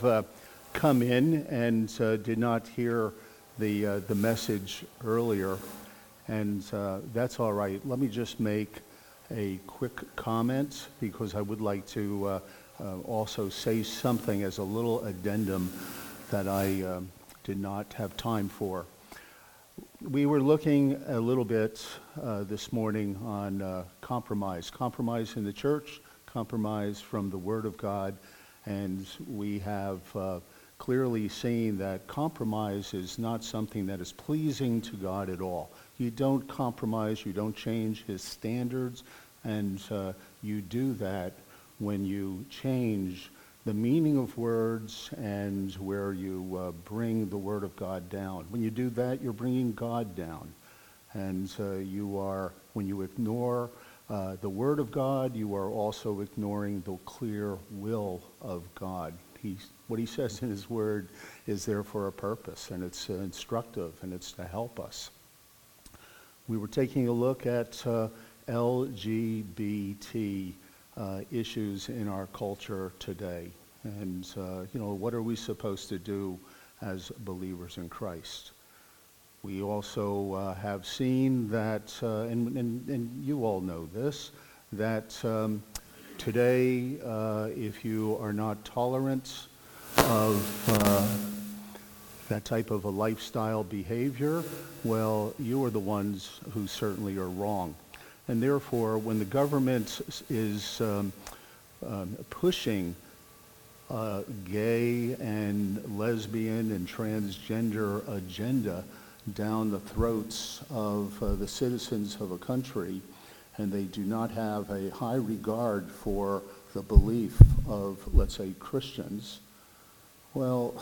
uh, come in and did not hear the message earlier, and that's all right. Let me just make a quick comment because I would like to also say something as a little addendum that I did not have time for. We were looking a little bit this morning on compromise in the church, compromise from the Word of God, and we have clearly seen that compromise is not something that is pleasing to God at all. You don't compromise, you don't change His standards, and you do that when you change the meaning of words and where you bring the Word of God down. When you do that, you're bringing God down. And when you ignore the Word of God, you are also ignoring the clear will of God. What He says in His Word is there for a purpose, and it's instructive, and it's to help us. We were taking a look at LGBT issues in our culture today. And, what are we supposed to do as believers in Christ? We also have seen that, and you all know this, that today, if you are not tolerant of that type of a lifestyle behavior, well, you are the ones who certainly are wrong. And therefore, when the government is pushing gay and lesbian and transgender agenda down the throats of the citizens of a country, and they do not have a high regard for the belief of, let's say, Christians, well,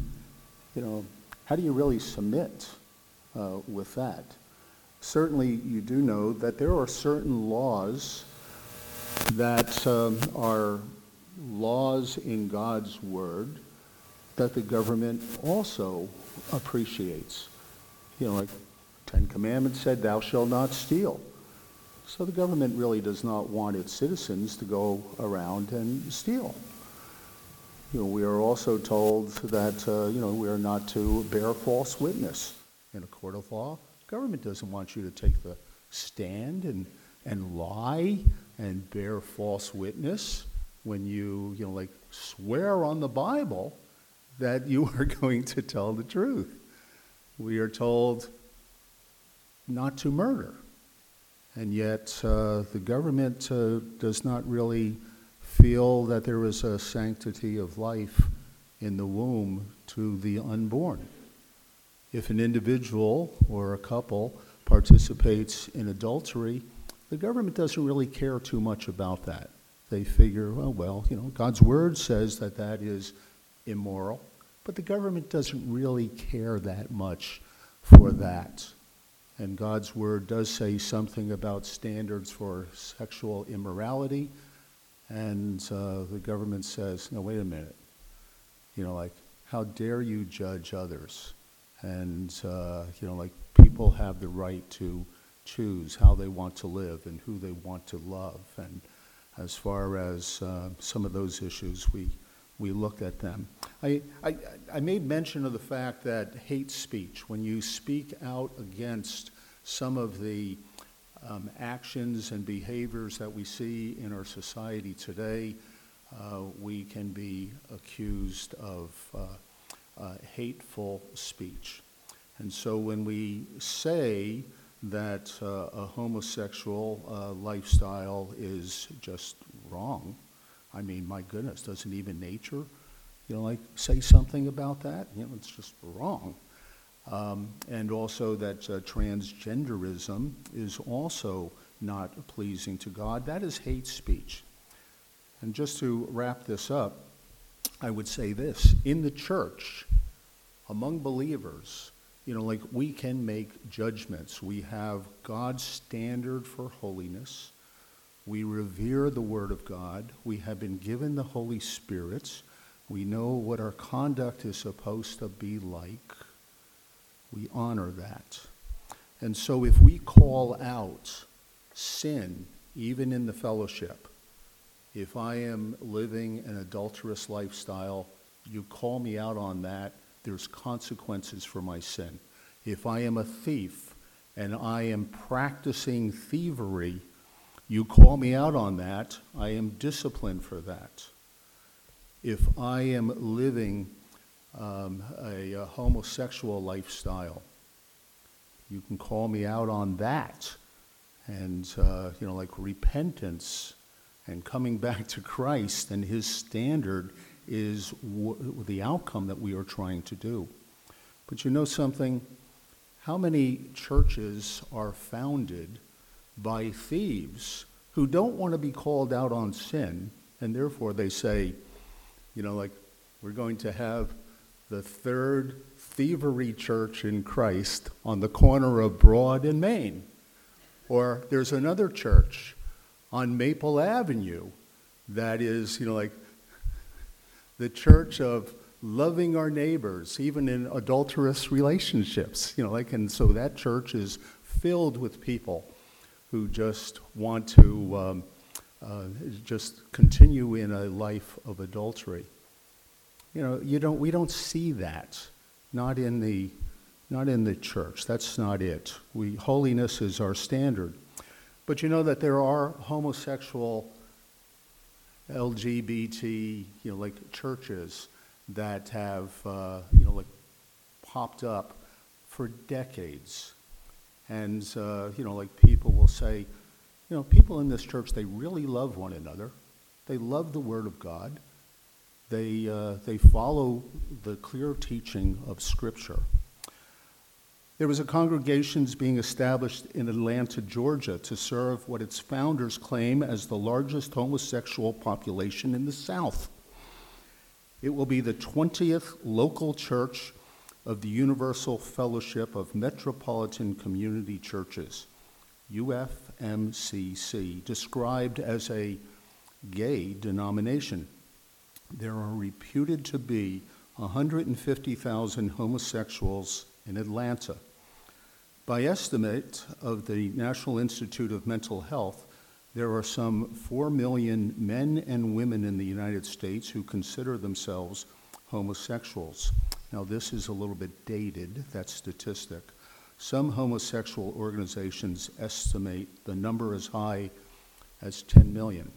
how do you really submit with that? Certainly, you do know that there are certain laws that are laws in God's Word that the government also appreciates. Like Ten Commandments said, thou shalt not steal. So the government really does not want its citizens to go around and steal. We are also told that, we are not to bear false witness in a court of law. Government doesn't want you to take the stand and lie and bear false witness when you swear on the Bible that you are going to tell the truth. We are told not to murder. And yet the government does not really feel that there is a sanctity of life in the womb to the unborn. If an individual or a couple participates in adultery, the government doesn't really care too much about that. They figure, God's Word says that is immoral, but the government doesn't really care that much for that. And God's Word does say something about standards for sexual immorality, and the government says, no, wait a minute. How dare you judge others? And, people have the right to choose how they want to live and who they want to love. And as far as some of those issues, we looked at them. I made mention of the fact that hate speech, when you speak out against some of the actions and behaviors that we see in our society today, we can be accused of hateful speech. And so when we say that a homosexual lifestyle is just wrong, I mean, my goodness, doesn't even nature, say something about that? It's just wrong. And also that transgenderism is also not pleasing to God. That is hate speech. And just to wrap this up, I would say this. In the church, among believers, we can make judgments. We have God's standard for holiness. We revere the Word of God. We have been given the Holy Spirit. We know what our conduct is supposed to be like. We honor that. And so if we call out sin, even in the fellowship, if I am living an adulterous lifestyle, you call me out on that, there's consequences for my sin. If I am a thief and I am practicing thievery, you call me out on that, I am disciplined for that. If I am living a homosexual lifestyle, you can call me out on that. And, like repentance and coming back to Christ and his standard is the outcome that we are trying to do. But you know something? How many churches are founded by thieves who don't want to be called out on sin, and therefore they say, we're going to have the third thievery church in Christ on the corner of Broad and Main. Or there's another church on Maple Avenue that is, the church of loving our neighbors, even in adulterous relationships, and so that church is filled with people who just want to just continue in a life of adultery. We don't see that, not in the church. That's not it. Holiness is our standard. But you know that there are homosexual, LGBT, churches that have, popped up for decades. And, people will say, people in this church, they really love one another. They love the Word of God. They follow the clear teaching of Scripture. There was a congregation being established in Atlanta, Georgia, to serve what its founders claim as the largest homosexual population in the South. It will be the 20th local church of the Universal Fellowship of Metropolitan Community Churches, UFMCC, described as a gay denomination. There are reputed to be 150,000 homosexuals in Atlanta. By estimate of the National Institute of Mental Health, there are some 4 million men and women in the United States who consider themselves homosexuals. Now, this is a little bit dated, that statistic. Some homosexual organizations estimate the number as high as 10 million.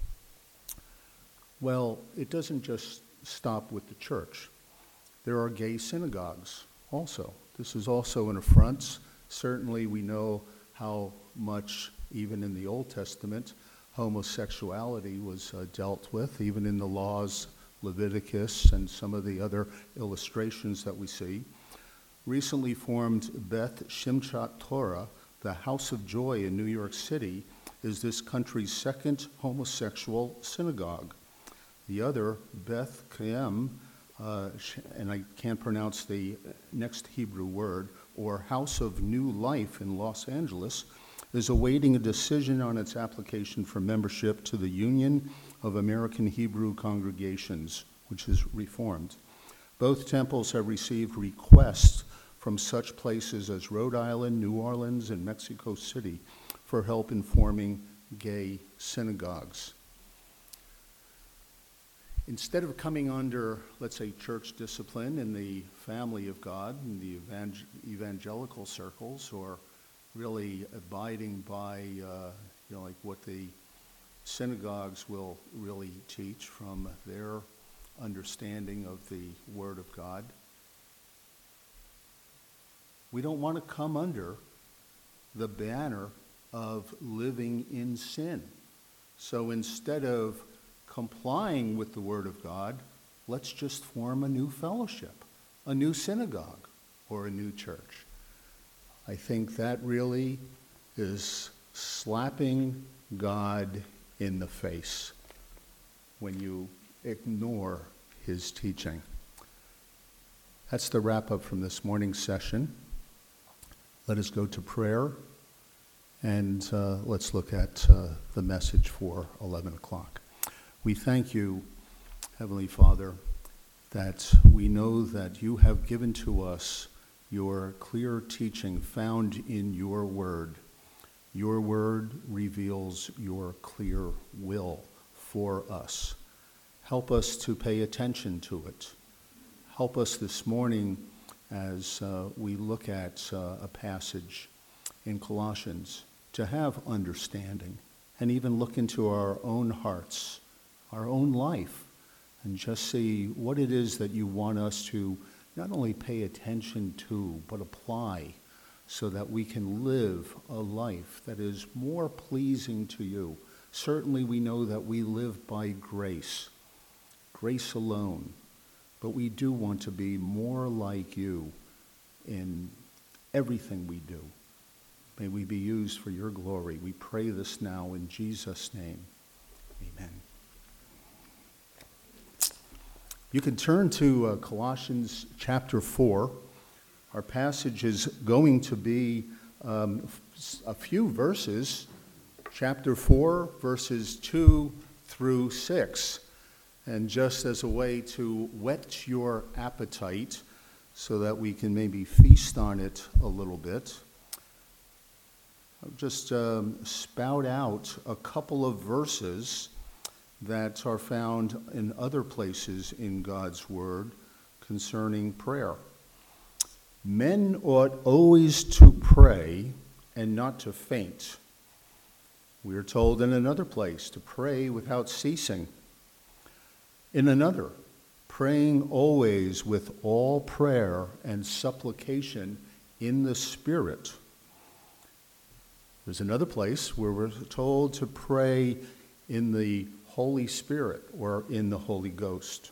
Well, it doesn't just stop with the church. There are gay synagogues also. This is also an affront. Certainly we know how much, even in the Old Testament, homosexuality was dealt with, even in the laws, Leviticus, and some of the other illustrations that we see. Recently formed Beth Shimshot Torah, the House of Joy in New York City, is this country's second homosexual synagogue. The other, Beth Kiem, and I can't pronounce the next Hebrew word, or House of New Life in Los Angeles, is awaiting a decision on its application for membership to the Union of American Hebrew Congregations, which is reformed. Both temples have received requests from such places as Rhode Island, New Orleans, and Mexico City for help in forming gay synagogues. Instead of coming under, let's say, church discipline in the family of God, in the evangelical circles, or really abiding by, what the synagogues will really teach from their understanding of the Word of God, we don't want to come under the banner of living in sin. So instead of complying with the Word of God, let's just form a new fellowship, a new synagogue, or a new church. I think that really is slapping God in the face when you ignore his teaching. That's the wrap-up from this morning's session. Let us go to prayer, and let's look at the message for 11 o'clock. We thank you, Heavenly Father, that we know that you have given to us your clear teaching found in your word. Your word reveals your clear will for us. Help us to pay attention to it. help us this morning as we look at a passage in Colossians to have understanding and even look into our own hearts, our own life, and just see what it is that you want us to not only pay attention to, but apply so that we can live a life that is more pleasing to you. Certainly we know that we live by grace alone, but we do want to be more like you in everything we do. May we be used for your glory. We pray this now in Jesus' name. Amen. You can turn to Colossians chapter 4. Our passage is going to be a few verses, chapter 4, verses 2 through 6. And just as a way to whet your appetite so that we can maybe feast on it a little bit, I'll just spout out a couple of verses that are found in other places in God's Word concerning prayer. Men ought always to pray and not to faint. We are told in another place to pray without ceasing. In another, praying always with all prayer and supplication in the Spirit. There's another place where we're told to pray in the Holy Spirit or in the Holy Ghost.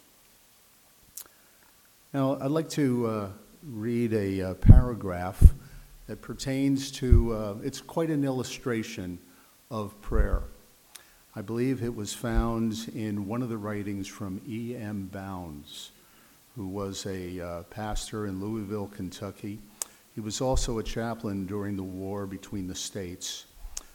Now, I'd like to read a paragraph that pertains to, it's quite an illustration of prayer. I believe it was found in one of the writings from E.M. Bounds, who was a pastor in Louisville, Kentucky. He was also a chaplain during the war between the states.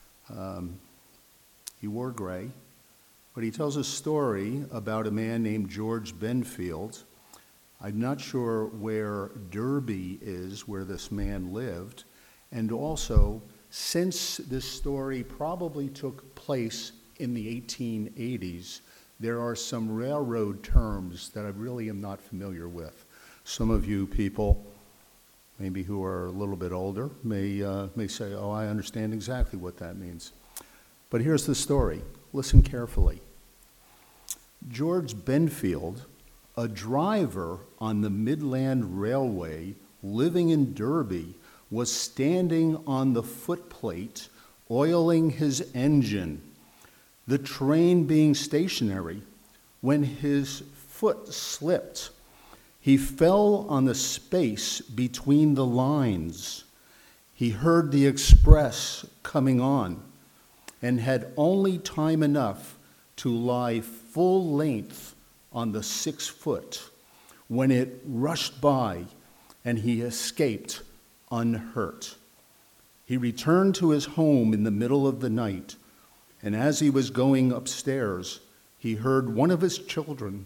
He wore gray, but he tells a story about a man named George Benfield. I'm not sure where Derby is, where this man lived, and also, since this story probably took place in the 1880s, there are some railroad terms that I really am not familiar with. Some of you people, maybe who are a little bit older, may say, oh, I understand exactly what that means. But here's the story. Listen carefully. George Benfield, a driver on the Midland Railway living in Derby, was standing on the footplate oiling his engine, the train being stationary, when his foot slipped. He fell on the space between the lines. He heard the express coming on and had only time enough to lie full length on the 6 foot when it rushed by and he escaped unhurt. He returned to his home in the middle of the night, and as he was going upstairs, he heard one of his children,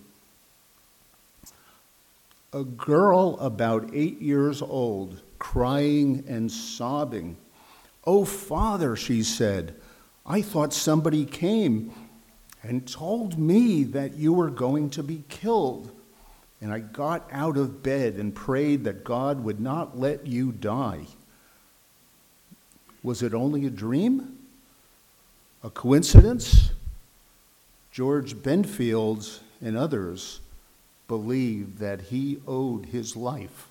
a girl about 8 years old, crying and sobbing. "Oh, Father," she said, "I thought somebody came and told me that you were going to be killed. And I got out of bed and prayed that God would not let you die. Was it only a dream? A coincidence?" George Benfield and others believed that he owed his life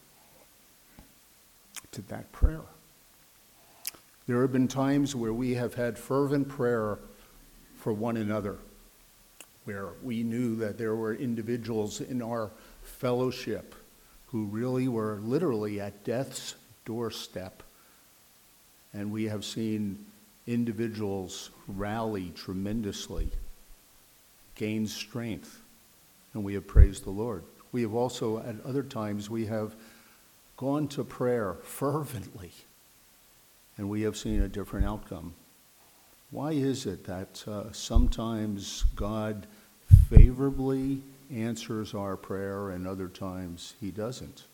to that prayer. There have been times where we have had fervent prayer for one another, where we knew that there were individuals in our fellowship who really were literally at death's doorstep. And we have seen individuals rally tremendously, gain strength, and we have praised the Lord. We have also, at other times, we have gone to prayer fervently, and we have seen a different outcome. Why is it that sometimes God favorably answers our prayer and other times he doesn't?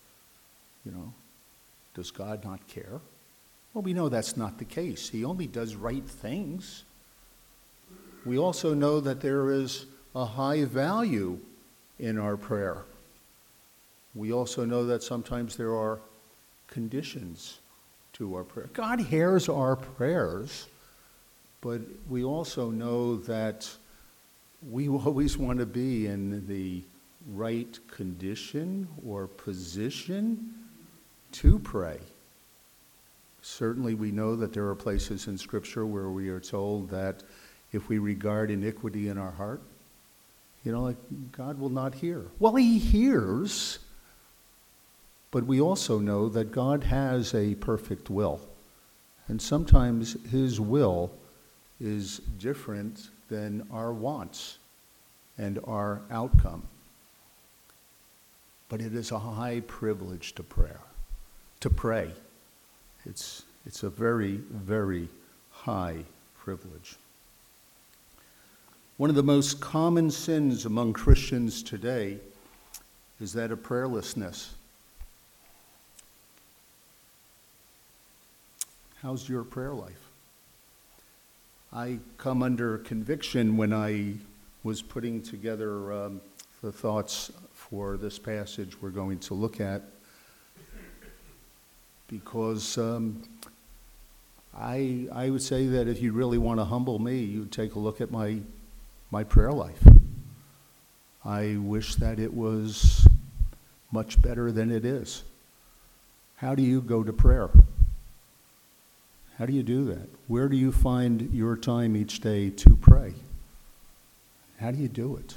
Does God not care? Well, we know that's not the case. He only does right things. We also know that there is a high value in our prayer. We also know that sometimes there are conditions to our prayer. God hears our prayers, but we also know that we always want to be in the right condition or position to pray. Certainly we know that there are places in Scripture where we are told that if we regard iniquity in our heart, God will not hear. Well, he hears, but we also know that God has a perfect will. And sometimes his will is different than our wants and our outcome. But it is a high privilege to pray. It's a very, very high privilege. One of the most common sins among Christians today is that of prayerlessness. How's your prayer life? I come under conviction when I was putting together the thoughts for this passage we're going to look at, because I would say that if you really want to humble me, you take a look at my prayer life. I wish that it was much better than it is. How do you go to prayer? How do you do that? Where do you find your time each day to pray? How do you do it?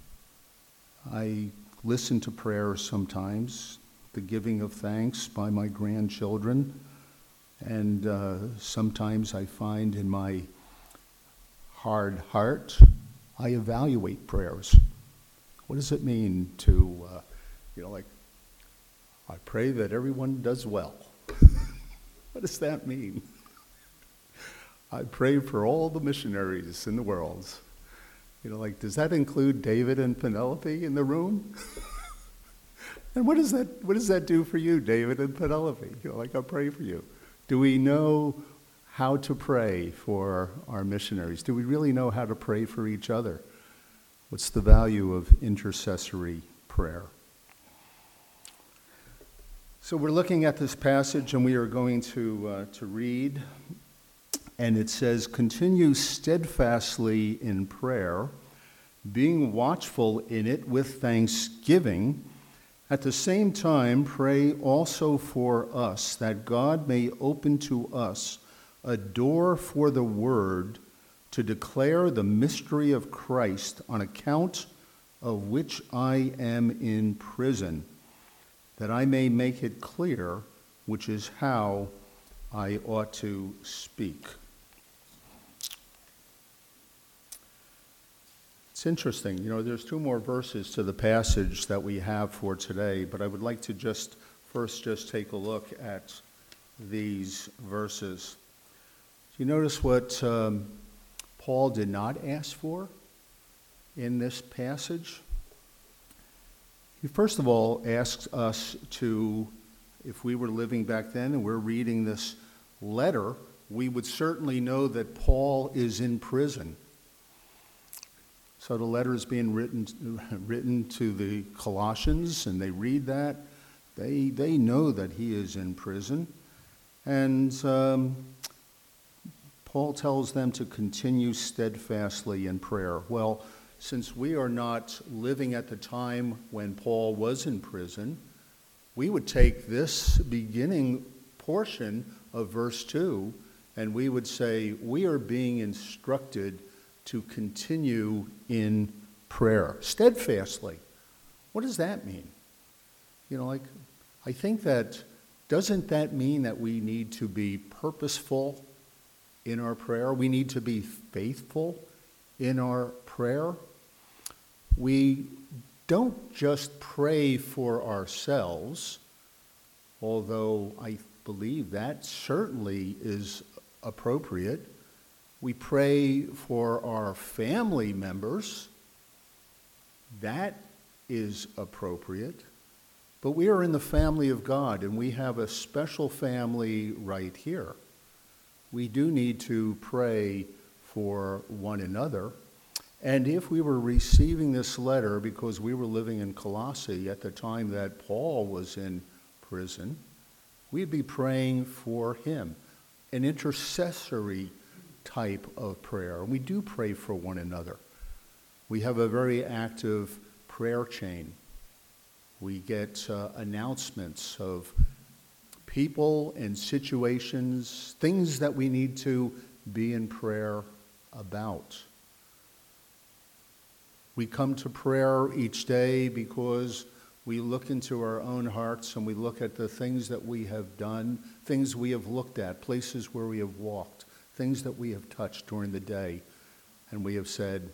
I listen to prayers sometimes, the giving of thanks by my grandchildren, and sometimes I find in my hard heart, I evaluate prayers. What does it mean to, I pray that everyone does well. What does that mean? I pray for all the missionaries in the world. Does that include David and Penelope in the room? And what does that do for you, David and Penelope? I pray for you. Do we know how to pray for our missionaries? Do we really know how to pray for each other? What's the value of intercessory prayer? So we're looking at this passage, and we are going to read. And it says, "Continue steadfastly in prayer, being watchful in it with thanksgiving. At the same time, pray also for us, that God may open to us a door for the word to declare the mystery of Christ, on account of which I am in prison, that I may make it clear which is how I ought to speak." It's interesting, there's two more verses to the passage that we have for today, but I would like to first take a look at these verses. Do you notice what Paul did not ask for in this passage? He first of all asks us to, if we were living back then and we're reading this letter, we would certainly know that Paul is in prison. So the letter is being written to the Colossians, and they read that. They know that he is in prison. And Paul tells them to continue steadfastly in prayer. Well, since we are not living at the time when Paul was in prison, we would take this beginning portion of verse 2, and we would say, we are being instructed to continue in prayer, steadfastly. What does that mean? I think doesn't that mean that we need to be purposeful in our prayer? We need to be faithful in our prayer. We don't just pray for ourselves, although I believe that certainly is appropriate. We pray for our family members. That is appropriate. But we are in the family of God, and we have a special family right here. We do need to pray for one another. And if we were receiving this letter because we were living in Colossae at the time that Paul was in prison, we'd be praying for him, an intercessory type of prayer. We do pray for one another. We have a very active prayer chain. We get announcements of people and situations, things that we need to be in prayer about. We come to prayer each day because we look into our own hearts and we look at the things that we have done, things we have looked at, places where we have walked, things that we have touched during the day, and we have said,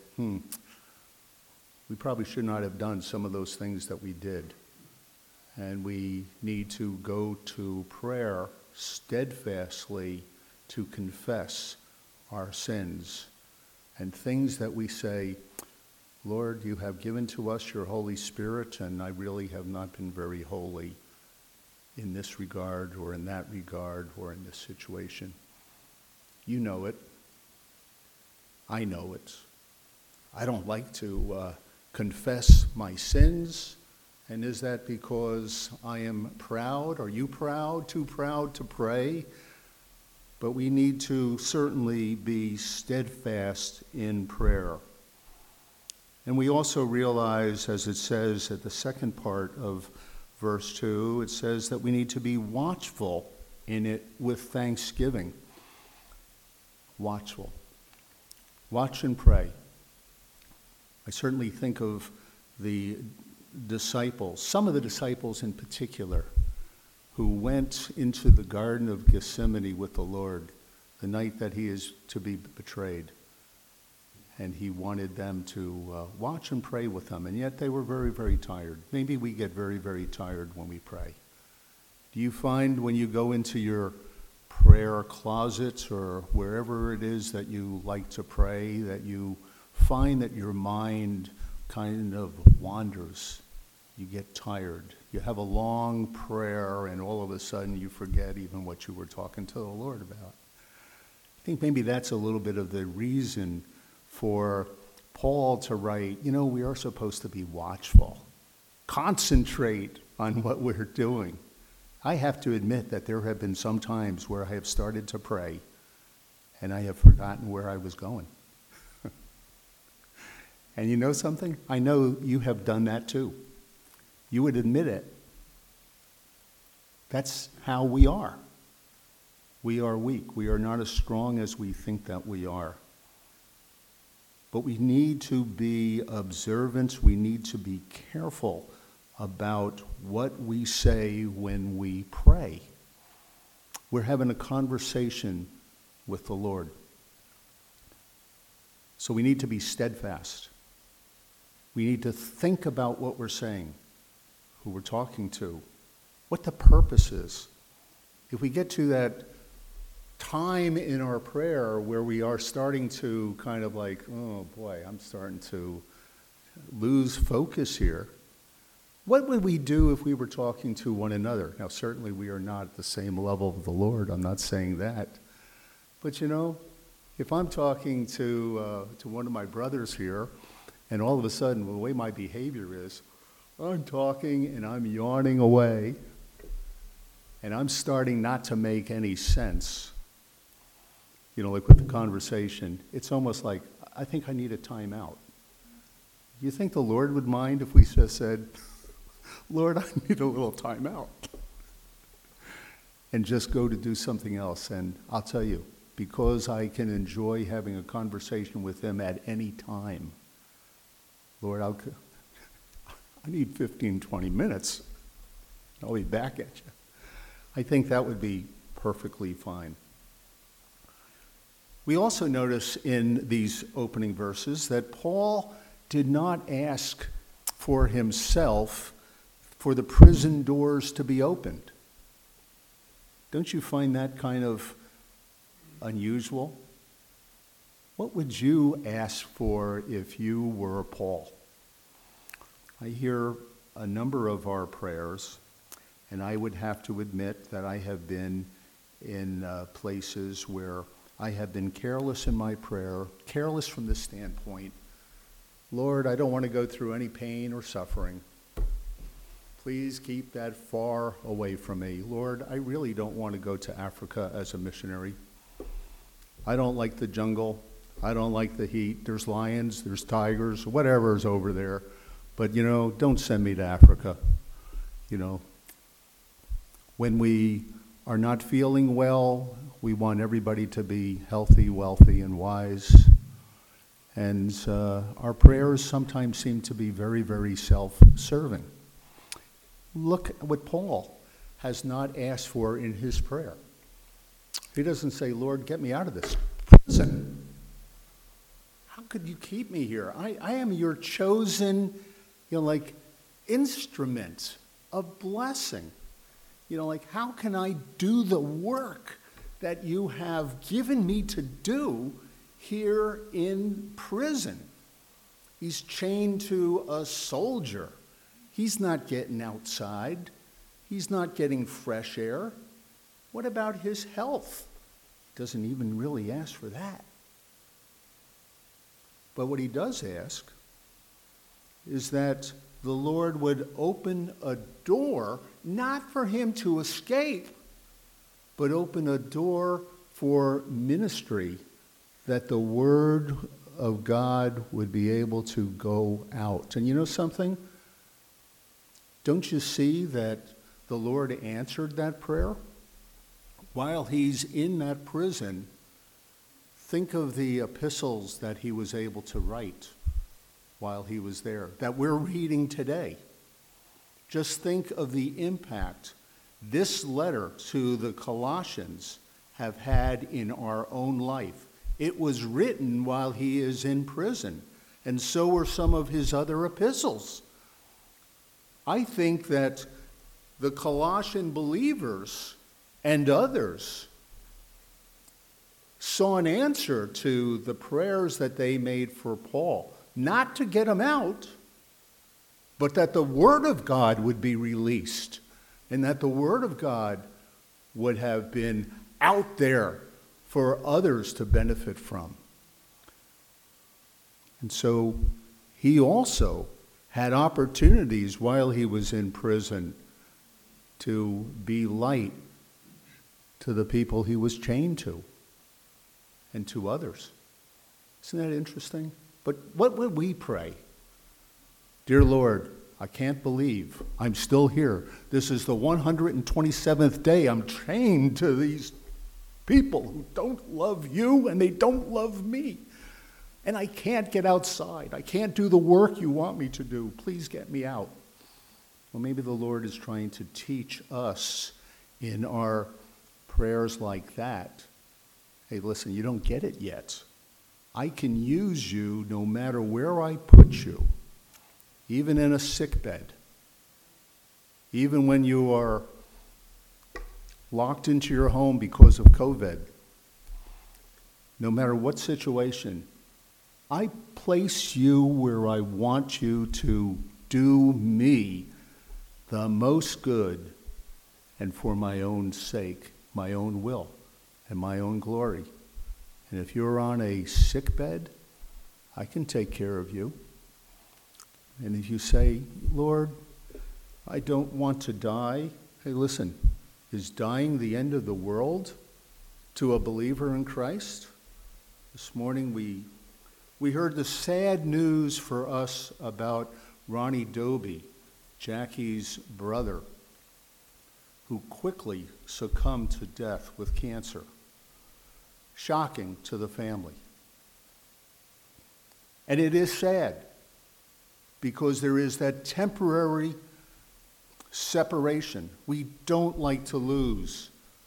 we probably should not have done some of those things that we did. And we need to go to prayer steadfastly to confess our sins and things that we say, Lord, you have given to us your Holy Spirit, and I really have not been very holy in this regard or in that regard or in this situation. You know it. I know it. I don't like to confess my sins. And is that because I am proud? Are you proud? Too proud to pray? But we need to certainly be steadfast in prayer. And we also realize, as it says at the second part of verse 2, it says that we need to be watchful in it with thanksgiving. Watchful. Watch and pray. I certainly think of the disciples, some of the disciples in particular, who went into the Garden of Gethsemane with the Lord the night that he is to be betrayed. And he wanted them to watch and pray with them, and yet they were very, very tired. Maybe we get very, very tired when we pray. Do you find when you go into your prayer closet or wherever it is that you like to pray, that you find that your mind kind of wanders? You get tired. You have a long prayer, and all of a sudden you forget even what you were talking to the Lord about. I think maybe that's a little bit of the reason for Paul to write, we are supposed to be watchful. Concentrate on what we're doing. I have to admit that there have been some times where I have started to pray and I have forgotten where I was going. And you know something? I know you have done that too. You would admit it. That's how we are. We are weak. We are not as strong as we think that we are. But we need to be observant. We need to be careful about what we say when we pray. We're having a conversation with the Lord. So we need to be steadfast. We need to think about what we're saying, who we're talking to, what the purpose is. If we get to that time in our prayer where we are starting to kind of like, oh boy, I'm starting to lose focus here. What would we do if we were talking to one another? Now, certainly we are not at the same level of the Lord. I'm not saying that. But if I'm talking to one of my brothers here, and all of a sudden, the way my behavior is, I'm talking and I'm yawning away, and I'm starting not to make any sense. Like with the conversation, it's almost like, I think I need a timeout. Do you think the Lord would mind if we just said, Lord, I need a little timeout? And just go to do something else. And I'll tell you, because I can enjoy having a conversation with him at any time, Lord, I need 15, 20 minutes. I'll be back at you. I think that would be perfectly fine. We also notice in these opening verses that Paul did not ask for himself for the prison doors to be opened. Don't you find that kind of unusual? What would you ask for if you were Paul? I hear a number of our prayers, and I would have to admit that I have been in places where I have been careless in my prayer, careless from the standpoint Lord, I don't want to go through any pain or suffering. Please keep that far away from me. Lord, I really don't want to go to Africa as a missionary. I don't like the jungle. I don't like the heat. There's lions, there's tigers, whatever's over there. But, don't send me to Africa. When we are not feeling well, we want everybody to be healthy, wealthy, and wise. And our prayers sometimes seem to be very, very self-serving. Look at what Paul has not asked for in his prayer. He doesn't say, Lord, get me out of this prison. How could you keep me here? I am your chosen, instrument of blessing. How can I do the work that you have given me to do here in prison? He's chained to a soldier. He's not getting outside. He's not getting fresh air. What about his health? Doesn't even really ask for that. But what he does ask is that the Lord would open a door, not for him to escape, but open a door for ministry, that the word of God would be able to go out. And you know something? Don't you see that the Lord answered that prayer? While he's in that prison, think of the epistles that he was able to write while he was there, that we're reading today. Just think of the impact this letter to the Colossians have had in our own life. It was written while he is in prison, and so were some of his other epistles. I think that the Colossian believers and others saw an answer to the prayers that they made for Paul, not to get him out, but that the Word of God would be released, and that the Word of God would have been out there for others to benefit from. And so he also had opportunities while he was in prison to be light to the people he was chained to and to others. Isn't that interesting? But what would we pray? Dear Lord, I can't believe I'm still here. This is the 127th day I'm chained to these people who don't love you and they don't love me. And I can't get outside. I can't do the work you want me to do. Please get me out. Well, maybe the Lord is trying to teach us in our prayers like that. Hey, listen, you don't get it yet. I can use you no matter where I put you, even in a sickbed, even when you are locked into your home because of COVID. No matter what situation, I place you where I want you to do me the most good, and for my own sake, my own will, and my own glory. And if you're on a sick bed, I can take care of you. And if you say, Lord, I don't want to die, hey, listen, is dying the end of the world to a believer in Christ? This morning we heard the sad news for us about Ronnie Doby, Jackie's brother, who quickly succumbed to death with cancer. Shocking to the family. And it is sad because there is that temporary separation. We don't like to lose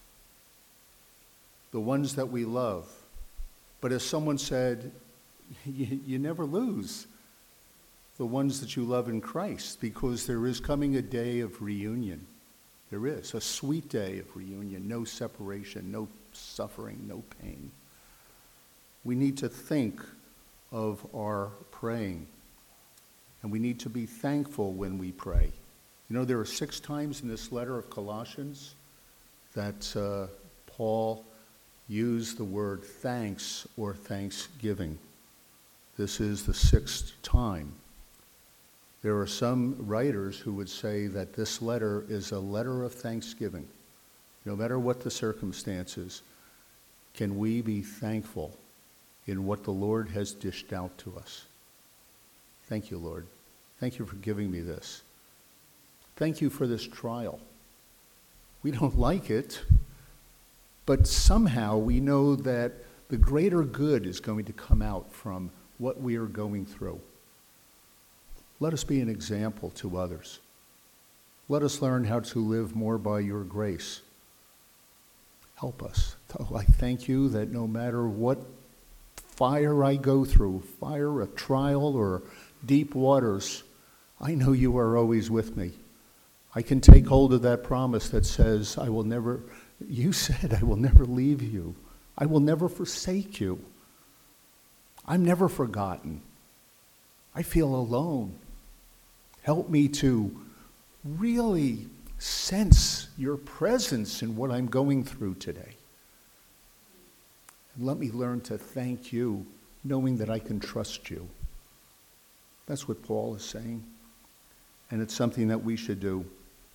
the ones that we love. But as someone said, you never lose the ones that you love in Christ, because there is coming a day of reunion. There is a sweet day of reunion, no separation, no suffering, no pain. We need to think of our praying, and we need to be thankful when we pray. You know, there are 6 times in this letter of Colossians that Paul used the word thanks or thanksgiving. This is the 6th time. There are some writers who would say that this letter is a letter of thanksgiving. No matter what the circumstances, can we be thankful in what the Lord has dished out to us? Thank you, Lord. Thank you for giving me this. Thank you for this trial. We don't like it, but somehow we know that the greater good is going to come out from what we are going through. Let us be an example to others. Let us learn how to live more by your grace. Help us. Oh, I thank you that no matter what fire I go through, fire, a trial, or deep waters, I know you are always with me. I can take hold of that promise that says, you said I will never leave you. I will never forsake you. I'm never forgotten. I feel alone. Help me to really sense your presence in what I'm going through today. And let me learn to thank you, knowing that I can trust you. That's what Paul is saying. And it's something that we should do.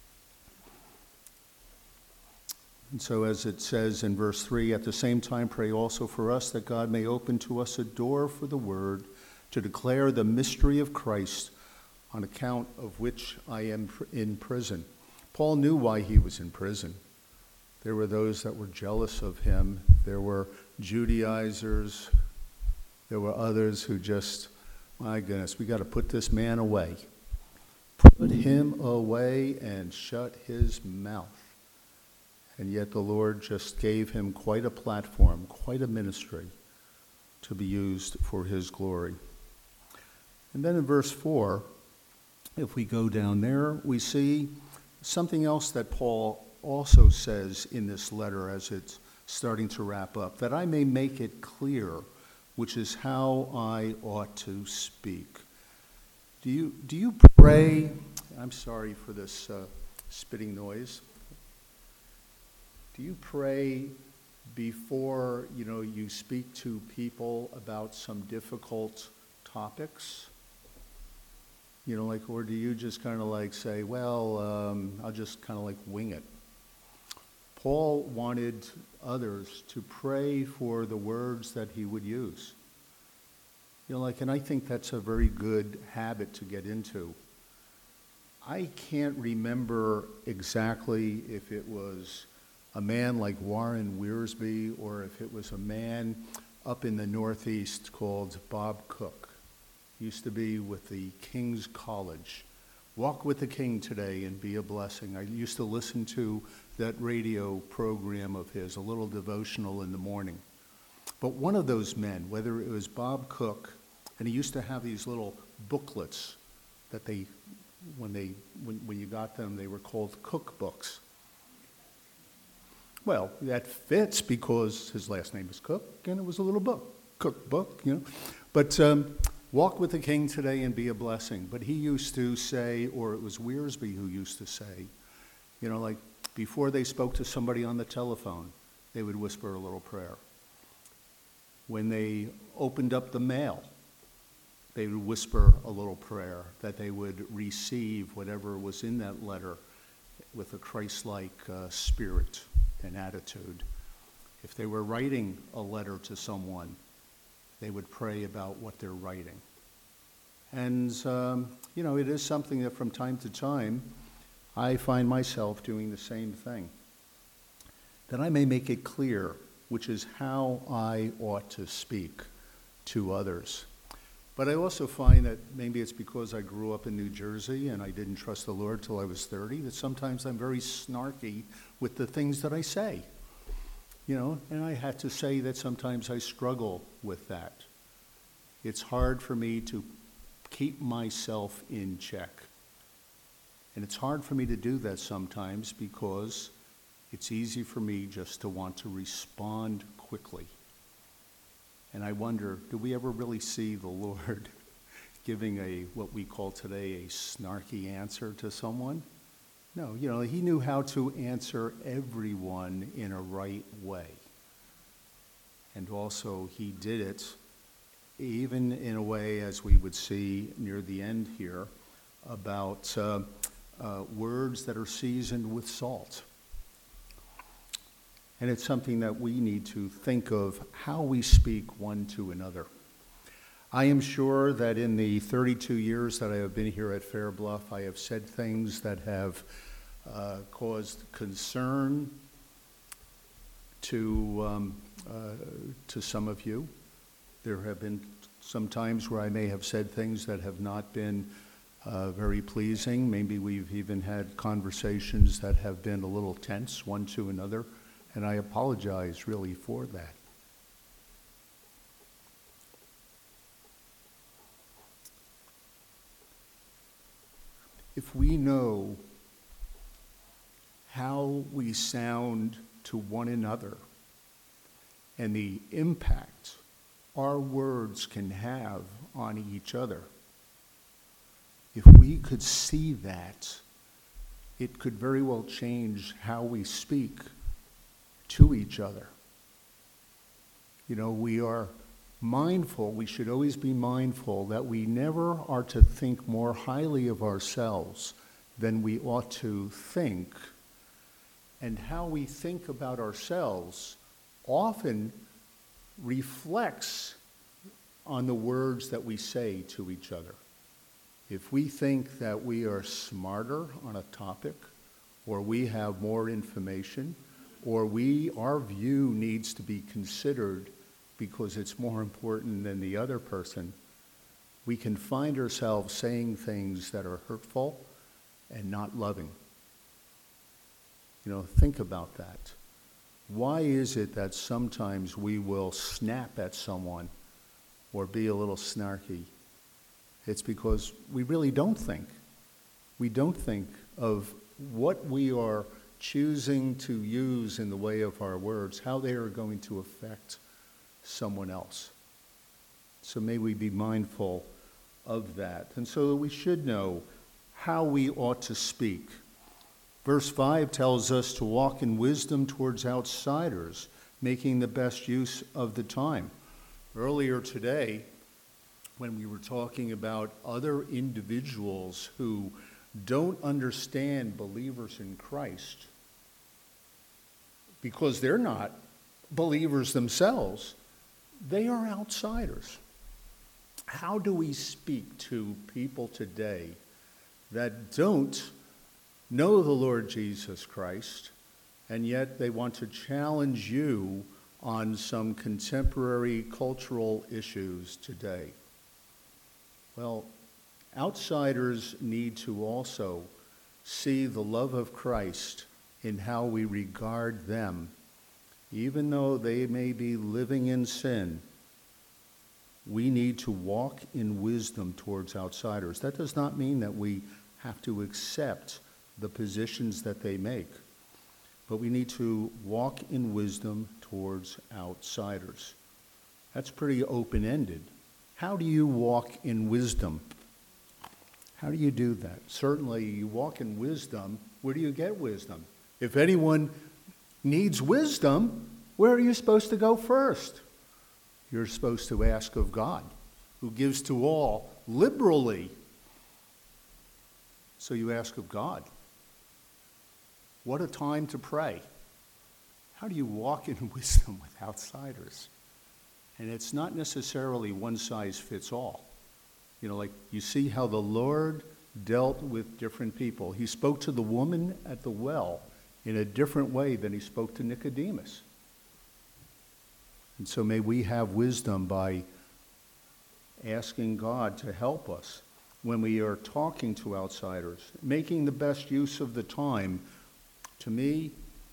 And so as it says in verse 3, at the same time pray also for us that God may open to us a door for the word to declare the mystery of Christ, on account of which I am in prison. Paul knew why he was in prison. There were those that were jealous of him. There were Judaizers. There were others who just, my goodness, we got to put this man away. Put him away and shut his mouth. And yet the Lord just gave him quite a platform, quite a ministry to be used for his glory. And then in verse 4, if we go down there, we see something else that Paul also says in this letter as it's starting to wrap up, that I may make it clear, which is how I ought to speak. Do you pray? I'm sorry for this spitting noise. Do you pray before you speak to people about some difficult topics? Or do you just kind of say, well, I'll just kind of wing it? Paul wanted others to pray for the words that he would use. And I think that's a very good habit to get into. I can't remember exactly if it was a man like Warren Wiersbe or if it was a man up in the Northeast called Bob Cook. He used to be with the King's College. Walk with the King today and be a blessing. I used to listen to that radio program of his, a little devotional in the morning. But one of those men, whether it was Bob Cook, and he used to have these little booklets that when you got them, they were called cookbooks. Well, that fits because his last name is Cook, and it was a little book, cookbook, But walk with the King today and be a blessing. But he used to say, or it was Wiersbe who used to say, before they spoke to somebody on the telephone, they would whisper a little prayer. When they opened up the mail, they would whisper a little prayer that they would receive whatever was in that letter with a Christ-like spirit and attitude. If they were writing a letter to someone, they would pray about what they're writing. And, it is something that from time to time, I find myself doing the same thing. That I may make it clear, which is how I ought to speak to others. But I also find that maybe it's because I grew up in New Jersey and I didn't trust the Lord till I was 30, that sometimes I'm very snarky with the things that I say. And I had to say that sometimes I struggle with that. It's hard for me to keep myself in check. And it's hard for me to do that sometimes because it's easy for me just to want to respond quickly. And I wonder, do we ever really see the Lord giving what we call today a snarky answer to someone? No, he knew how to answer everyone in a right way. And also he did it even in a way, as we would see near the end here, about words that are seasoned with salt. And it's something that we need to think of how we speak one to another. I am sure that in the 32 years that I have been here at Fair Bluff, I have said things that have caused concern to some of you. There have been some times where I may have said things that have not been very pleasing. Maybe we've even had conversations that have been a little tense one to another, and I apologize really for that. If we know how we sound to one another and the impact our words can have on each other, if we could see that, it could very well change how we speak to each other. You know, we are mindful, we should always be mindful that we never are to think more highly of ourselves than we ought to think. And how we think about ourselves often reflects on the words that we say to each other. If we think that we are smarter on a topic, or we have more information, or our view needs to be considered because it's more important than the other person, we can find ourselves saying things that are hurtful and not loving. You know, think about that. Why is it that sometimes we will snap at someone or be a little snarky? It's because we really don't think. We don't think of what we are choosing to use in the way of our words, how they are going to affect someone else. So may we be mindful of that. And so we should know how we ought to speak. Verse 5 tells us to walk in wisdom towards outsiders, making the best use of the time. Earlier today, when we were talking about other individuals who don't understand believers in Christ, because they're not believers themselves, they are outsiders. How do we speak to people today that don't know the Lord Jesus Christ, and yet they want to challenge you on some contemporary cultural issues today? Well, outsiders need to also see the love of Christ in how we regard them. Even though they may be living in sin, we need to walk in wisdom towards outsiders. That does not mean that we have to accept the positions that they make, but we need to walk in wisdom towards outsiders. That's pretty open-ended. How do you walk in wisdom? How do you do that? Certainly, you walk in wisdom. Where do you get wisdom? If anyone needs wisdom, where are you supposed to go first? You're supposed to ask of God, who gives to all liberally. So you ask of God. What a time to pray. How do you walk in wisdom with outsiders? And it's not necessarily one size fits all. You know, like you see how the Lord dealt with different people. He spoke to the woman at the well in a different way than he spoke to Nicodemus. And so may we have wisdom by asking God to help us when we are talking to outsiders, making the best use of the time. To me,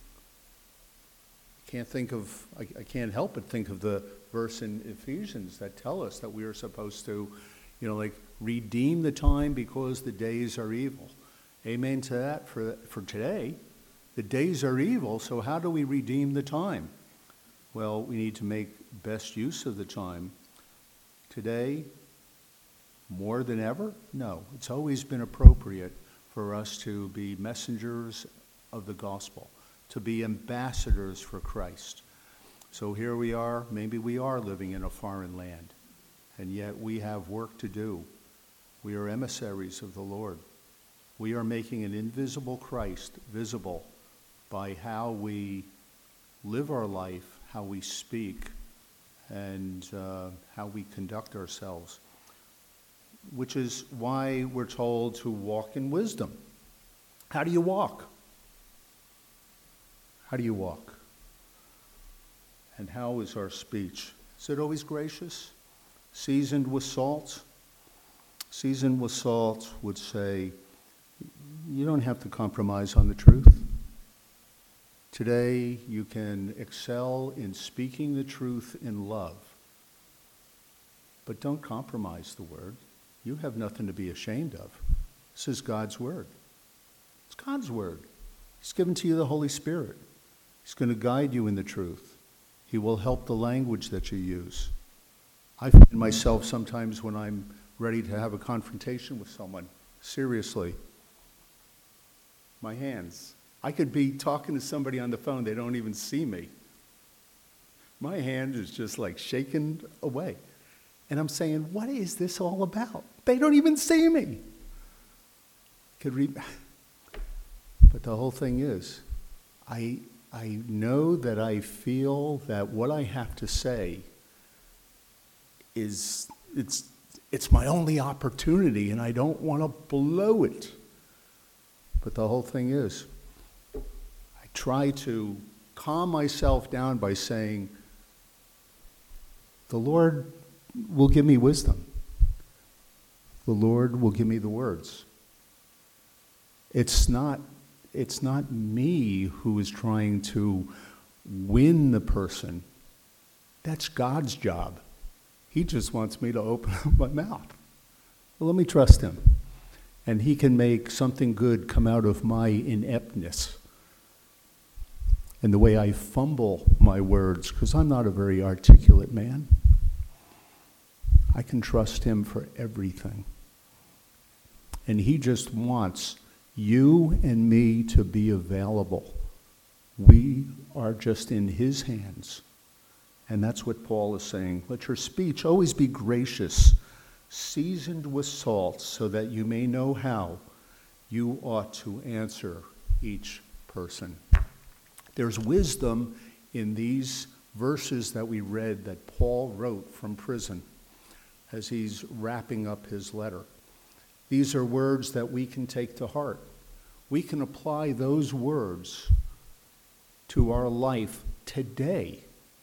I can't help but think of the verse in Ephesians that tell us that we are supposed to, redeem the time because the days are evil. Amen to that for today. The days are evil, so how do we redeem the time? Well, we need to make best use of the time. Today, more than ever? No. It's always been appropriate for us to be messengers of the gospel, to be ambassadors for Christ. So here we are, maybe we are living in a foreign land, and yet we have work to do. We are emissaries of the Lord. We are making an invisible Christ visible by how we live our life, how we speak, and how we conduct ourselves, which is why we're told to walk in wisdom. How do you walk? How do you walk? And how is our speech? Is it always gracious? Seasoned with salt? Seasoned with salt would say, you don't have to compromise on the truth. Today, you can excel in speaking the truth in love, but don't compromise the word. You have nothing to be ashamed of. This is God's word. It's God's word. He's given to you the Holy Spirit. He's going to guide you in the truth. He will help the language that you use. I find myself sometimes when I'm ready to have a confrontation with someone, seriously, my hands. I could be talking to somebody on the phone, they don't even see me. My hand is just like shaking away. And I'm saying, what is this all about? They don't even see me. But the whole thing is, I know that I feel that what I have to say is, it's my only opportunity, and I don't want to blow it. But the whole thing is, I try to calm myself down by saying, the Lord will give me wisdom. The Lord will give me the words. It's not me who is trying to win the person. That's God's job. He just wants me to open up my mouth. Well, let me trust him. And he can make something good come out of my ineptness and the way I fumble my words, because I'm not a very articulate man. I can trust him for everything. And he just wants you and me to be available. We are just in his hands. And that's what Paul is saying. Let your speech always be gracious, seasoned with salt, so that you may know how you ought to answer each person. There's wisdom in these verses that we read that Paul wrote from prison as he's wrapping up his letter. These are words that we can take to heart. We can apply those words to our life today,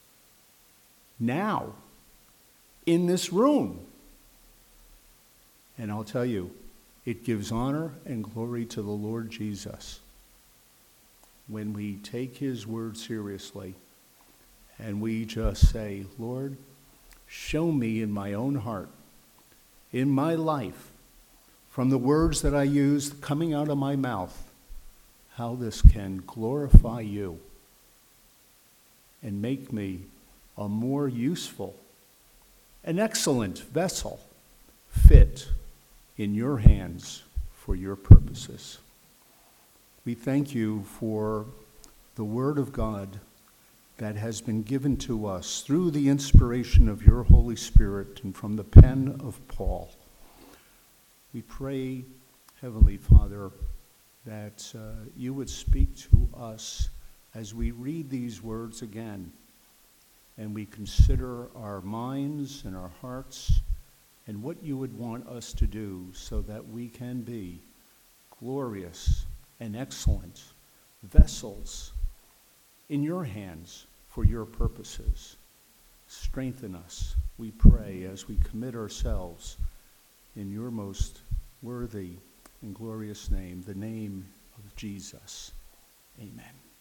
now, in this room. And I'll tell you, it gives honor and glory to the Lord Jesus when we take his word seriously and we just say, Lord, show me in my own heart, in my life, from the words that I use coming out of my mouth, how this can glorify you and make me a more useful, an excellent vessel, fit in your hands for your purposes. We thank you for the word of God that has been given to us through the inspiration of your Holy Spirit and from the pen of Paul. We pray, Heavenly Father, that you would speak to us as we read these words again and we consider our minds and our hearts and what you would want us to do so that we can be glorious and excellent vessels in your hands for your purposes. Strengthen us, we pray, as we commit ourselves in your most worthy and glorious name, the name of Jesus. Amen.